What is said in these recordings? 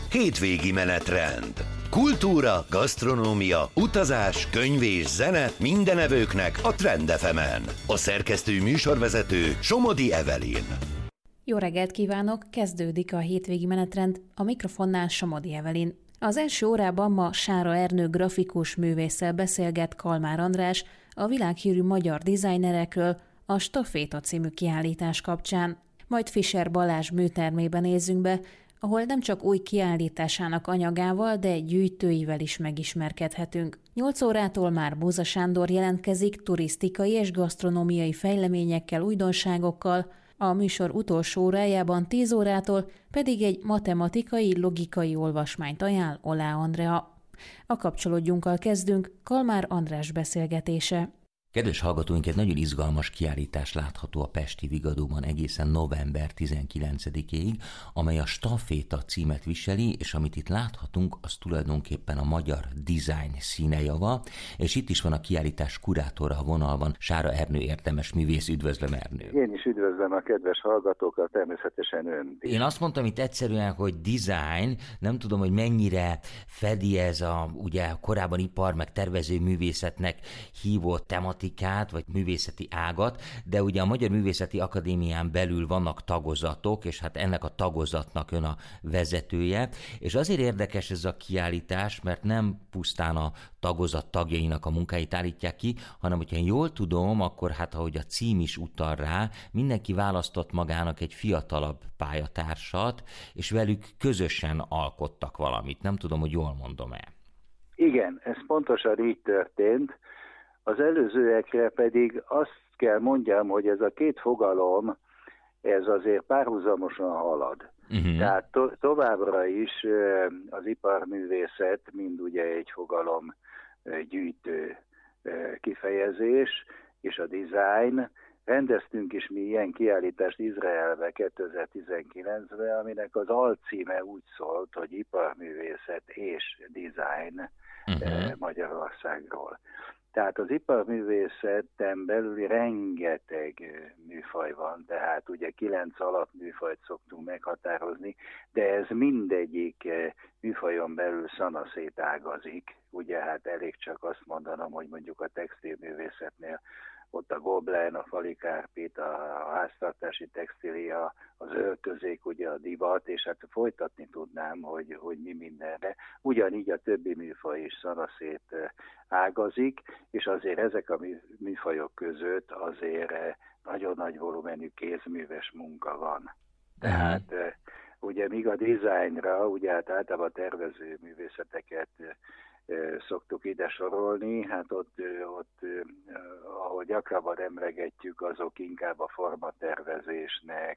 Hétvégi menetrend. Kultúra, gasztronómia, utazás, könyv és zene minden evőknek a Trend FM-en. A szerkesztő műsorvezető Somodi Evelyn. Jó reggelt kívánok! Kezdődik a hétvégi menetrend, a mikrofonnál Somodi Evelyn. Az első órában ma Sára Ernő grafikus művésszel beszélget Kalmár András a világhírű magyar dizájnerekről a Staféta című kiállítás kapcsán. Majd Fischer Balázs műtermében nézzünk be, ahol nem csak új kiállításának anyagával, de gyűjtőivel is megismerkedhetünk. 8 órától már Bóza Sándor jelentkezik turisztikai és gasztronómiai fejleményekkel, újdonságokkal, a műsor utolsó órájában 10 órától pedig egy matematikai, logikai olvasmányt ajánl Olá Andrea. A Kapcsolódjunkkal kezdünk, Kalmár András beszélgetése. Kedves hallgatóink, egy nagyon izgalmas kiállítás látható a Pesti Vigadóban egészen november 19-éig, amely a Staféta címet viseli, és amit itt láthatunk, az tulajdonképpen a magyar design színejava, és itt is van a kiállítás kurátora a vonalban, Sára Ernő értelmes művész. Üdvözlöm, Ernő! Én is üdvözlöm a kedves hallgatókat, természetesen önt. Én azt mondtam itt egyszerűen, hogy design, nem tudom, hogy mennyire fedi ez a ugye korábban ipar meg tervező művészetnek hívott tematikát, vagy művészeti ágat, de ugye a Magyar Művészeti Akadémián belül vannak tagozatok, és hát ennek a tagozatnak ön a vezetője, és azért érdekes ez a kiállítás, mert nem pusztán a tagozat tagjainak a munkáit állítják ki, hanem hogyha én jól tudom, akkor hát ahogy a cím is utal rá, mindenki választott magának egy fiatalabb pályatársat, és velük közösen alkottak valamit. Nem tudom, hogy jól mondom-e. Igen, ez pontosan így történt. Az előzőekre pedig azt kell mondjam, hogy ez a két fogalom, ez azért párhuzamosan halad. Tehát továbbra is az iparművészet mind ugye egy fogalom gyűjtő kifejezés, és a design. Rendeztünk is mi ilyen kiállítást Izraelbe 2019-ben, aminek az alcíme úgy szólt, hogy iparművészet és design Magyarországról. Tehát az iparművészeten belül rengeteg műfaj van, tehát ugye 9 alapműfajt szoktunk meghatározni, de ez mindegyik műfajon belül szanaszétágazik. Ugye hát elég csak azt mondanom, hogy mondjuk a textilművészetnél ott a goblen, a falikárpit, a háztartási textília, az öltözék, ugye a divat, és hát folytatni tudnám, hogy mi mindenre. Ugyanígy a többi műfaj is szanaszét ágazik, és azért ezek a műfajok között azért nagyon nagy volumenű kézműves munka van. Tehát ugye míg a dizájnra, ugye hát általában tervező művészeteket szoktuk ide sorolni, hát ott ahol gyakrabban emlegetjük, azok inkább a formatervezésnek,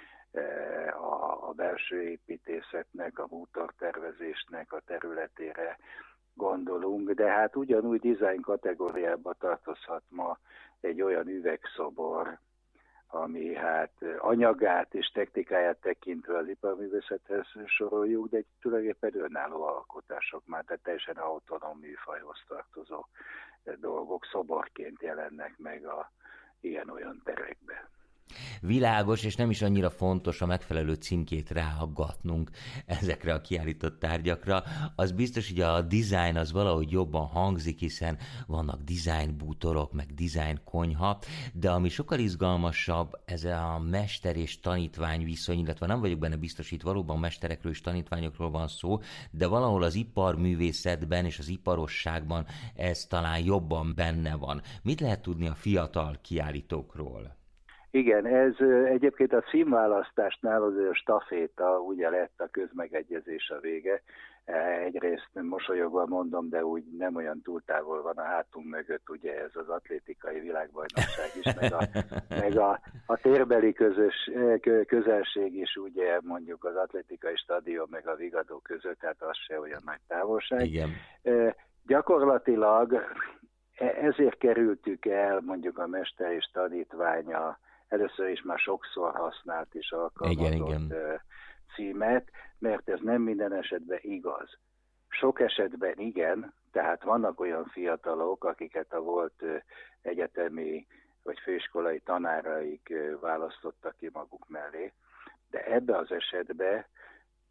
a belső építészetnek, a bútortervezésnek a területére gondolunk, de hát ugyanúgy design kategóriába tartozhat ma egy olyan üvegszobor, ami hát anyagát és technikáját tekintve az iparművészethez soroljuk, de tulajdonképpen önálló alkotások már, tehát teljesen autonóm műfajhoz tartozó dolgok szoborként jelennek meg a ilyen-olyan terekben. Világos, és nem is annyira fontos a megfelelő címkét ráaggatnunk ezekre a kiállított tárgyakra. Az biztos, hogy a design az valahogy jobban hangzik, hiszen vannak design bútorok, meg design konyha, de ami sokkal izgalmasabb, ez a mester és tanítvány viszony, illetve nem vagyok benne biztos, itt valóban mesterekről és tanítványokról van szó, de valahol az iparművészetben és az iparosságban ez talán jobban benne van. Mit lehet tudni a fiatal kiállítókról? Igen, ez egyébként a címválasztásnál azért a staféta ugye lett a közmegegyezés a vége. Egyrészt mosolyogva mondom, de úgy nem olyan túl távol van a hátunk mögött, ugye ez az atlétikai világbajnokság is, meg a térbeli közelség is, ugye mondjuk az atlétikai stadion meg a Vigadó között, tehát az se olyan nagy távolság. Igen. Gyakorlatilag ezért kerültük el mondjuk a mester és tanítványa, először is már sokszor használt és alkalmazott címet, mert ez nem minden esetben igaz. Sok esetben igen, tehát vannak olyan fiatalok, akiket a volt egyetemi vagy főiskolai tanáraik választottak ki maguk mellé, de ebbe az esetben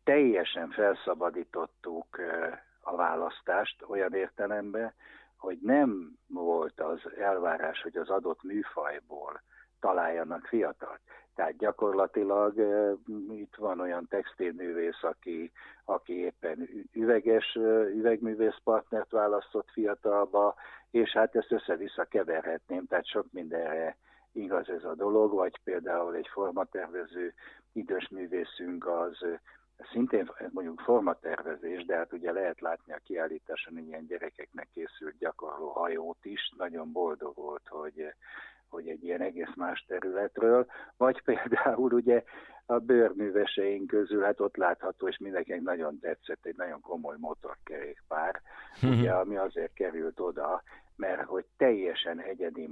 teljesen felszabadítottuk a választást olyan értelemben, hogy nem volt az elvárás, hogy az adott műfajból találjanak fiatalt. Tehát gyakorlatilag itt van olyan textilművész, aki éppen üvegművész partnert választott fiatalba, és hát ezt össze-vissza keverhetném, tehát sok mindenre igaz ez a dolog, vagy például egy formatervező idős művészünk az szintén mondjuk formatervezés, de hát ugye lehet látni a kiállításon ilyen gyerekeknek készült gyakorló hajót is, nagyon boldog volt, hogy egy ilyen egész más területről, vagy például ugye a bőrműveseink közül, hát ott látható, és mindenkinek nagyon tetszett, egy nagyon komoly motorkerékpár, ugye, ami azért került oda, mert hogy teljesen egyedi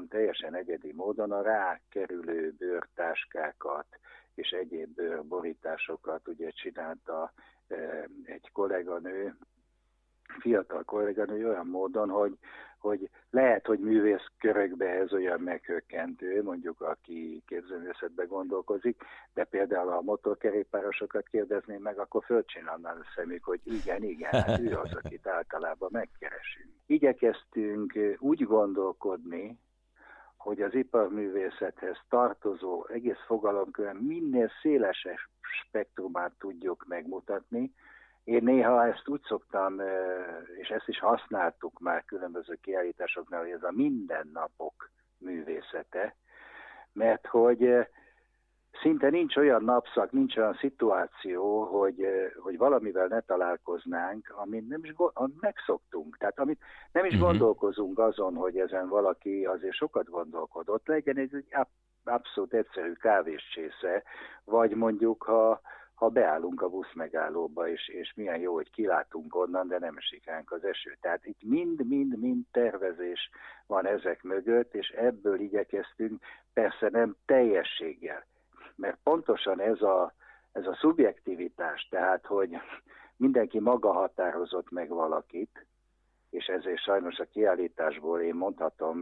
módon a rákerülő bőrtáskákat és egyéb bőrborításokat ugye csinálta egy kolléganő, fiatal kolléganő olyan módon, hogy lehet, hogy művészkörökbe ez olyan meghökkentő, mondjuk aki képzőművészetbe gondolkozik, de például ha a motorkerékpárosokat kérdezném meg, akkor fölcsinálnál a szemük, hogy igen, hát ő az, akit általában megkeresünk. Igyekeztünk úgy gondolkodni, hogy az iparművészethez tartozó egész fogalomkörben minél szélesebb spektrumát tudjuk megmutatni. Én néha ezt úgy szoktam, és ezt is használtuk már különböző kiállításoknál, hogy ez a mindennapok művészete, mert hogy szinte nincs olyan napszak, nincs olyan szituáció, hogy valamivel ne találkoznánk, amit nem is megszoktunk. Tehát amit nem is gondolkozunk azon, hogy ezen valaki azért sokat gondolkodott, legyen egy abszolút egyszerű kávéscsésze, vagy mondjuk, ha beállunk a buszmegállóba, és milyen jó, hogy kilátunk onnan, de nem esik ránk az eső. Tehát itt mind tervezés van ezek mögött, és ebből igyekeztünk, persze nem teljességgel. Mert pontosan ez a szubjektivitás, tehát hogy mindenki maga határozott meg valakit, és ezért sajnos a kiállításból én mondhatom,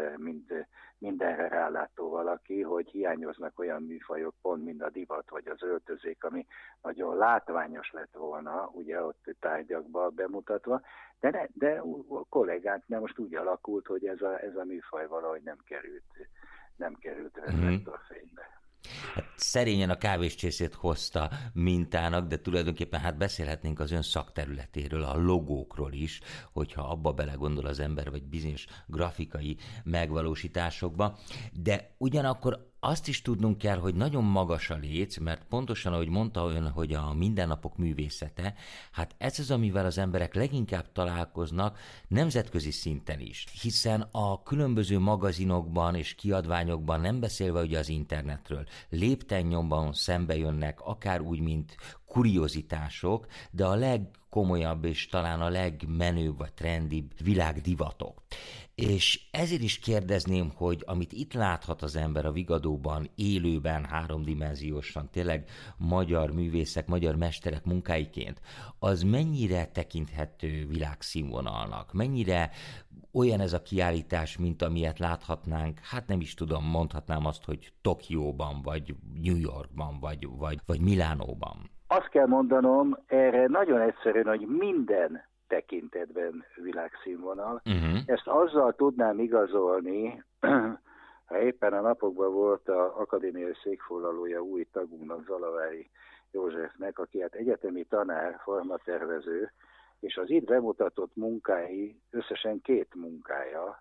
mindenre rálátó valaki, hogy hiányoznak olyan műfajok, pont mint a divat vagy az öltözék, ami nagyon látványos lett volna, ugye ott tárgyakban bemutatva, de a kollégánknál most úgy alakult, hogy ez a műfaj valahogy nem került reflektorfénybe. Hát szerényen a kávéscsészét hozta mintának, de tulajdonképpen hát beszélhetnénk az ön szakterületéről, a logókról is, hogyha abba belegondol az ember, vagy bizonyos grafikai megvalósításokba. De ugyanakkor azt is tudnunk kell, hogy nagyon magas a léc, mert pontosan, ahogy mondta ön, hogy a mindennapok művészete, hát ez az, amivel az emberek leginkább találkoznak nemzetközi szinten is. Hiszen a különböző magazinokban és kiadványokban, nem beszélve ugye az internetről, léptennyomban szembe jönnek, akár úgy, mint kuriozitások, de a legkomolyabb és talán a legmenőbb vagy trendibb világdivatok. És ezért is kérdezném, hogy amit itt láthat az ember a Vigadóban, élőben, háromdimenziósan, tényleg magyar művészek, magyar mesterek munkáiként, az mennyire tekinthető világszínvonalnak? Mennyire olyan ez a kiállítás, mint amilyet láthatnánk, hát nem is tudom, mondhatnám azt, hogy Tokióban, vagy New Yorkban, vagy Milánóban? Azt kell mondanom erre nagyon egyszerűen, hogy minden tekintetben világszínvonal. Ezt azzal tudnám igazolni, ha éppen a napokban volt az akadémiai székfoglalója új tagunknak, Zalavári Józsefnek, aki hát egyetemi tanár, formatervező, és az itt bemutatott munkái, összesen 2 munkája,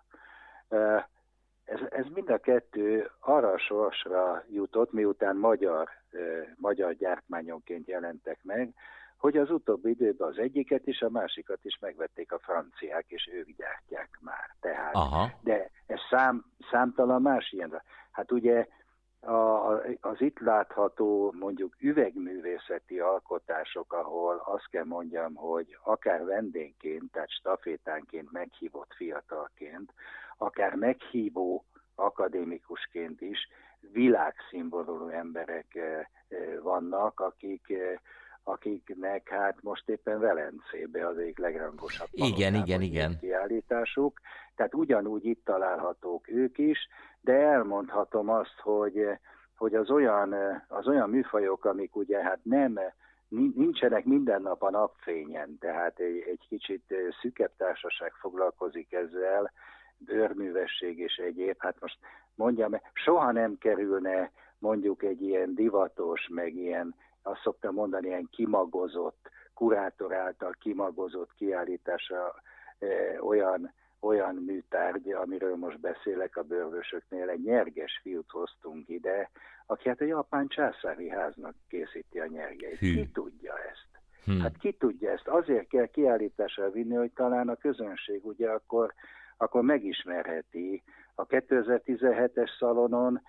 ez mind a 2 arra a sorsra jutott, miután magyar gyártmányonként jelentek meg, hogy az utóbbi időben az egyiket is, a másikat is megvették a franciák, és ők gyártják már. Tehát, de ez számtalan más ilyen. Hát ugye az itt látható mondjuk üvegművészeti alkotások, ahol azt kell mondjam, hogy akár vendégként, tehát stafétánként meghívott fiatalként, akár meghívó akadémikusként is világszínvonalú emberek vannak, akiknek hát most éppen Velencébe az egyik legrangosabb igen. kiállításuk. Tehát ugyanúgy itt találhatók ők is, de elmondhatom azt, hogy az olyan műfajok, amik ugye hát nincsenek minden nap a napfényen, tehát egy kicsit szűkebb társaság foglalkozik ezzel, bőrművesség és egyéb. Hát most mondjam, soha nem kerülne mondjuk egy ilyen divatos, meg ilyen, azt szoktam mondani, ilyen kimagozott, kurátor által kimagozott kiállításra olyan műtárgy, amiről most beszélek a bőrvösöknél, egy nyerges fiút hoztunk ide, aki hát a japán császári háznak készíti a nyergeit. Ki tudja ezt? Hát ki tudja ezt? Azért kell kiállításra vinni, hogy talán a közönség ugye akkor megismerheti. A 2017-es szalonon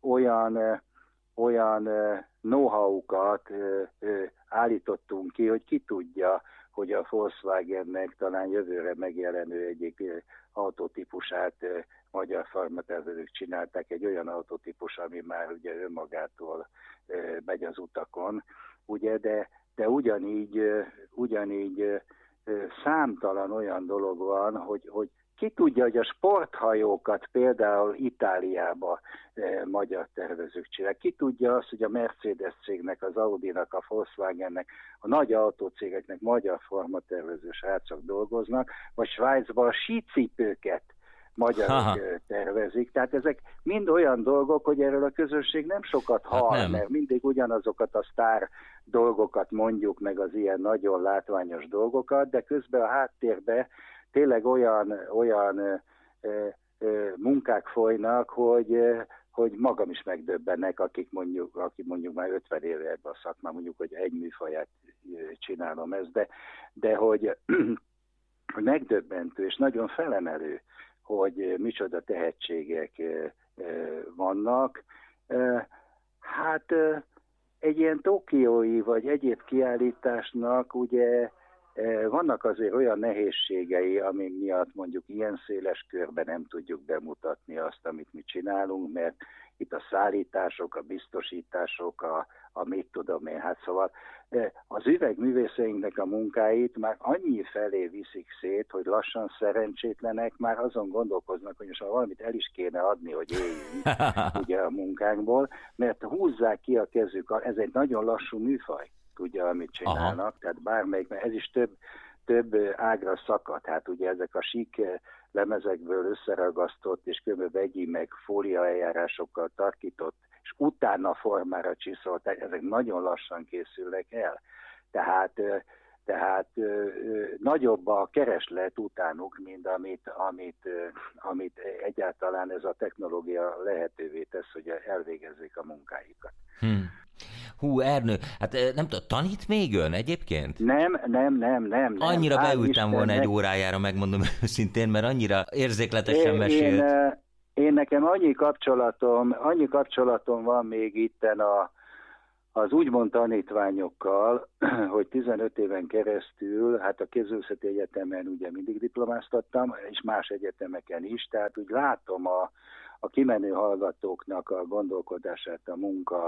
olyan know-how-kat állítottunk ki, hogy ki tudja, hogy a Volkswagennek talán jövőre megjelenő egyik autótípusát magyar farmatervezők csinálták, egy olyan autótípus, ami már ugye önmagától megy az utakon, ugye, de ugyanígy számtalan olyan dolog van, hogy ki tudja, hogy a sporthajókat például Itáliába magyar tervezők csinálják. Ki tudja azt, hogy a Mercedes cégnek, az Audinak, a Volkswagennek, a nagy autócégeknek magyar formatervező srácok dolgoznak, vagy Svájcban a sícipőket magyarok tervezik. Tehát ezek mind olyan dolgok, hogy erről a közönség nem sokat hall, mert mindig ugyanazokat a sztár dolgokat mondjuk, meg az ilyen nagyon látványos dolgokat, de közben a háttérben tényleg olyan munkák folynak, hogy magam is megdöbbennek, aki mondjuk már 50 éve ebben a szakmán, mondjuk, hogy egy műfaját csinálom ezt, de hogy megdöbbentő és nagyon felemelő, hogy micsoda tehetségek vannak. Hát egy ilyen tokiói vagy egyéb kiállításnak ugye vannak azért olyan nehézségei, ami miatt mondjuk ilyen széles körben nem tudjuk bemutatni azt, amit mi csinálunk, mert itt a szállítások, a biztosítások, a mit tudom én, hát szóval az üvegművészeinknek a munkáit már annyi felé viszik szét, hogy lassan szerencsétlenek már azon gondolkoznak, hogy most valamit el is kéne adni, hogy éljünk ugye a munkánkból, mert húzzák ki a kezük, ez egy nagyon lassú műfaj. Tudja, amit csinálnak, tehát bármelyik, mert ez is több ágra szakad. Hát ugye ezek a sík lemezekből összeragasztott és kb. Vegyi meg fólia eljárásokkal tarkított, és utána formára csiszolt, ezek nagyon lassan készülnek el. Tehát nagyobb a kereslet utánuk, mint amit egyáltalán ez a technológia lehetővé tesz, hogy elvégezzék a munkáikat. Hú, Ernő, hát nem tudom, tanít még ön egyébként? Nem. Annyira beültem volna egy órájára, megmondom őszintén, mert annyira érzékletesen mesélt. Én nekem annyi kapcsolatom van még itten az úgymond tanítványokkal, hogy 15 éven keresztül, hát a Képzőművészeti Egyetemen ugye mindig diplomáztattam, és más egyetemeken is, tehát úgy látom a kimenő hallgatóknak a gondolkodását, a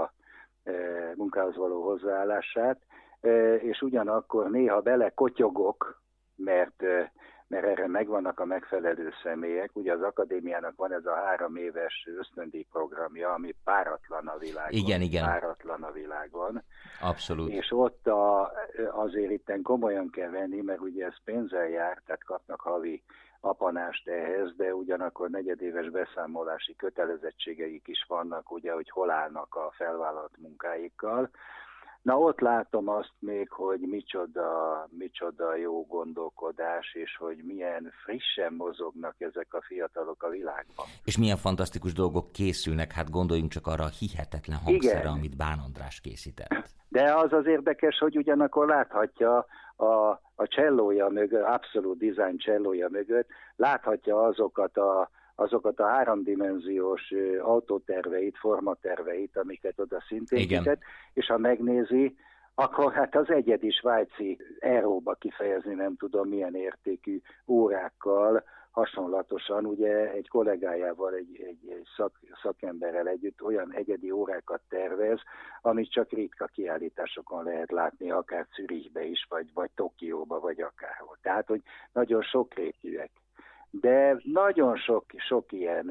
munkához való hozzáállását, és ugyanakkor néha belekotyogok, mert erre megvannak a megfelelő személyek. Ugye az akadémiának van ez a 3 éves ösztöndíj programja, ami páratlan a világon. Igen. Páratlan a világon. Abszolút. És ott azért itten komolyan kell venni, mert ugye ez pénzzel jár, tehát kapnak havi apanást ehhez, de ugyanakkor negyedéves beszámolási kötelezettségeik is vannak, ugye, hogy hol állnak a felvállalt munkáikkal. Na ott látom azt még, hogy micsoda jó gondolkodás, és hogy milyen frissen mozognak ezek a fiatalok a világban. És milyen fantasztikus dolgok készülnek, hát gondoljunk csak arra a hihetetlen hangszerre, amit Bán András készített. De az érdekes, hogy ugyanakkor láthatja a csellója mögött, abszolút design csellója mögött, láthatja azokat a 3-dimenziós autóterveit, formaterveit, amiket oda szintézített, és ha megnézi, akkor hát az egyedi svájci euróba kifejezni nem tudom milyen értékű órákkal, hasonlatosan ugye egy kollégájával, egy szakemberrel együtt olyan egyedi órákat tervez, amit csak ritka kiállításokon lehet látni, akár Zürichbe is, vagy Tokióba, vagy akárhol. Tehát, hogy nagyon sokrétűek. De nagyon sok ilyen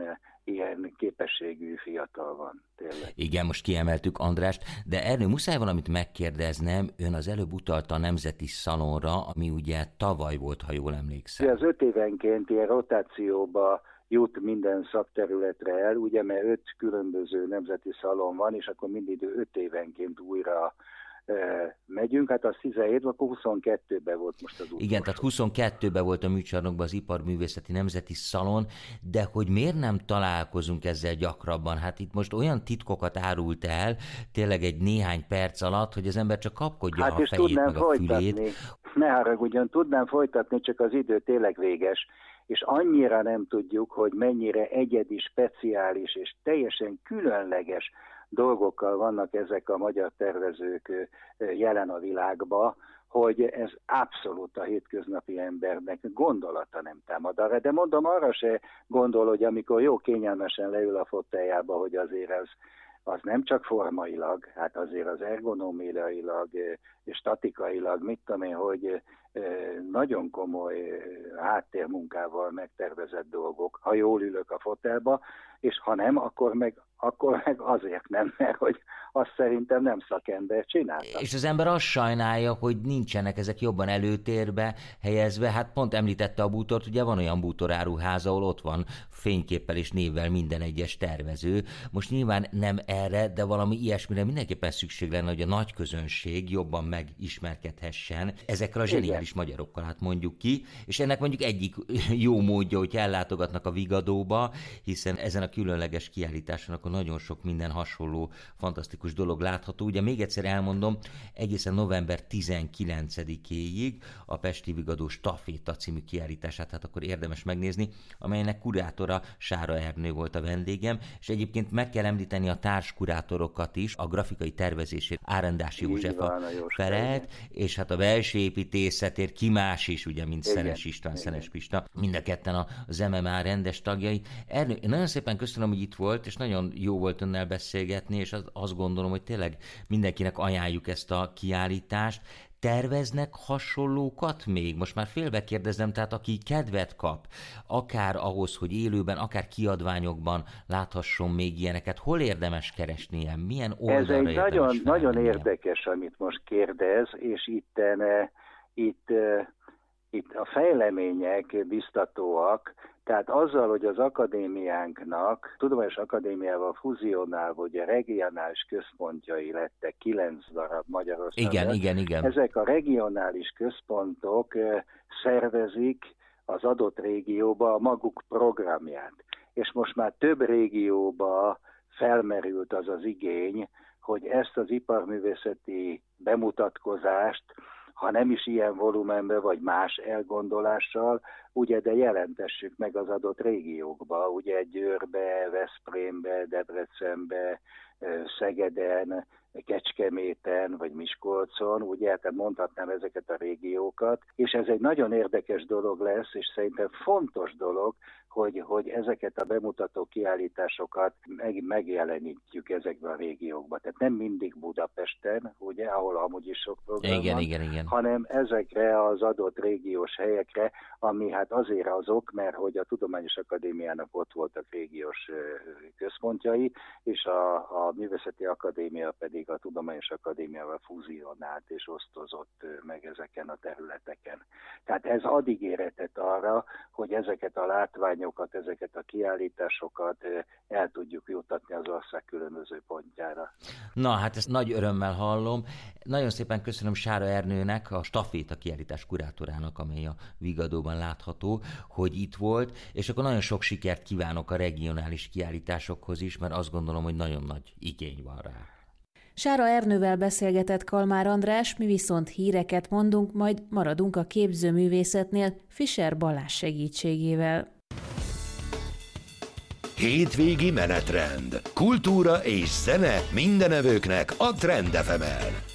ilyen képességű fiatal van, tényleg. Igen, most kiemeltük Andrást, de Ernő, muszáj valamit megkérdeznem, ön az előbb utalta a Nemzeti Szalonra, ami ugye tavaly volt, ha jól emlékszem. Az 5 évenként ilyen rotációba jut minden szakterületre el, ugye, mert 5 különböző nemzeti szalon van, és akkor mindig 5 évenként újra megyünk, hát az 17, akkor 22-ben volt most az utolsó. Igen, tehát 22-ben volt a műcsarnokban az Iparművészeti Nemzeti Szalon, de hogy miért nem találkozunk ezzel gyakrabban? Hát itt most olyan titkokat árult el, tényleg egy néhány perc alatt, hogy az ember csak kapkodja a fejét meg a fülét. Ne haragudjon, tudnám folytatni, csak az idő tényleg véges, és annyira nem tudjuk, hogy mennyire egyedi, speciális és teljesen különleges dolgokkal vannak ezek a magyar tervezők jelen a világba, hogy ez abszolút a hétköznapi embernek gondolata nem támad arra. De mondom, arra se gondol, hogy amikor jó kényelmesen leül a foteljába, hogy azért az nem csak formailag, hát azért az ergonómiailag és statikailag, mit tudom én, hogy nagyon komoly háttérmunkával megtervezett dolgok, ha jól ülök a fotelba, és ha nem, akkor meg azért nem, mert hogy azt szerintem nem szakember csinálta. És az ember azt sajnálja, hogy nincsenek ezek jobban előtérbe helyezve. Hát pont említette a bútort, ugye van olyan bútoráruház, ahol ott van fényképpel és névvel minden egyes tervező. Most nyilván nem erre, de valami ilyesmire mindenképpen szükség lenne, hogy a nagy közönség jobban megismerkedhessen ezekkel a zseniális magyarokkal, hát mondjuk ki. És ennek mondjuk egyik jó módja, hogy ellátogatnak a Vigadóba, hiszen ezen a különleges kiállításon akkor nagyon sok minden hasonló, fantasztikus dolog látható. Ugye még egyszer elmondom, egészen november 19-éig a Pesti Vigadó Staféta című kiállítását, hát akkor érdemes megnézni, amelynek kurátora Sára Ernő volt a vendégem, és egyébként meg kell említeni a társkurátorokat is, a grafikai tervezésért Árendási József felelt, és hát a belső építészetért ki más is, ugye, mint Szenes István, Szenes Pista, mind a ketten az MMA rendes tagjai. Ernő, én nagyon szépen köszönöm, hogy itt volt, és nagyon jó volt önnel beszélgetni, és azt gondolom, hogy tényleg mindenkinek ajánljuk ezt a kiállítást. Terveznek hasonlókat még? Most már félbe kérdezem, tehát aki kedvet kap, akár ahhoz, hogy élőben, akár kiadványokban láthasson még ilyeneket, hol érdemes keresnie? Milyen oldalra érdemes? Ez egy nagyon érdekes, amit most kérdez, és itt a fejlemények biztatóak. Tehát azzal, hogy az akadémiánknak, tudományos akadémiával fuzionálva, ugye regionális központjai lettek 9 darab Magyarországon. Igen. Ezek a regionális központok szervezik az adott régióba a maguk programját. És most már több régióba felmerült az az igény, hogy ezt az iparművészeti bemutatkozást, ha nem is ilyen volumenben, vagy más elgondolással, ugye, de jelentessük meg az adott régiókba, ugye Győrbe, Veszprémbe, Debrecenbe, Szegeden, Kecskeméten, vagy Miskolcon, ugye, tehát mondhatnám ezeket a régiókat, és ez egy nagyon érdekes dolog lesz, és szerintem fontos dolog, hogy ezeket a bemutató kiállításokat megjelenítjük ezekben a régiókban. Tehát nem mindig Budapesten, ugye, ahol amúgy is sok program van, igen. hanem ezekre az adott régiós helyekre, ami hát azért azok, mert hogy a Tudományos Akadémiának ott voltak régiós központjai, és a Művészeti Akadémia pedig a Tudományos Akadémiával fúzionált és osztozott meg ezeken a területeken. Tehát ez ad ígéretet arra, hogy ezeket a látványokat, ezeket a kiállításokat el tudjuk juttatni az ország különböző pontjára. Na, hát ezt nagy örömmel hallom. Nagyon szépen köszönöm Sára Ernőnek, a Staféta kiállítás kurátorának, amely a Vigadóban látható, hogy itt volt, és akkor nagyon sok sikert kívánok a regionális kiállításokhoz is, mert azt gondolom, hogy nagyon nagy igény van rá. Sára Ernővel beszélgetett Kalmár András, mi viszont híreket mondunk, majd maradunk a képzőművészetnél Fischer Balázs segítségével. Hétvégi menetrend. Kultúra és zene mindenevőknek a Trend FM-en.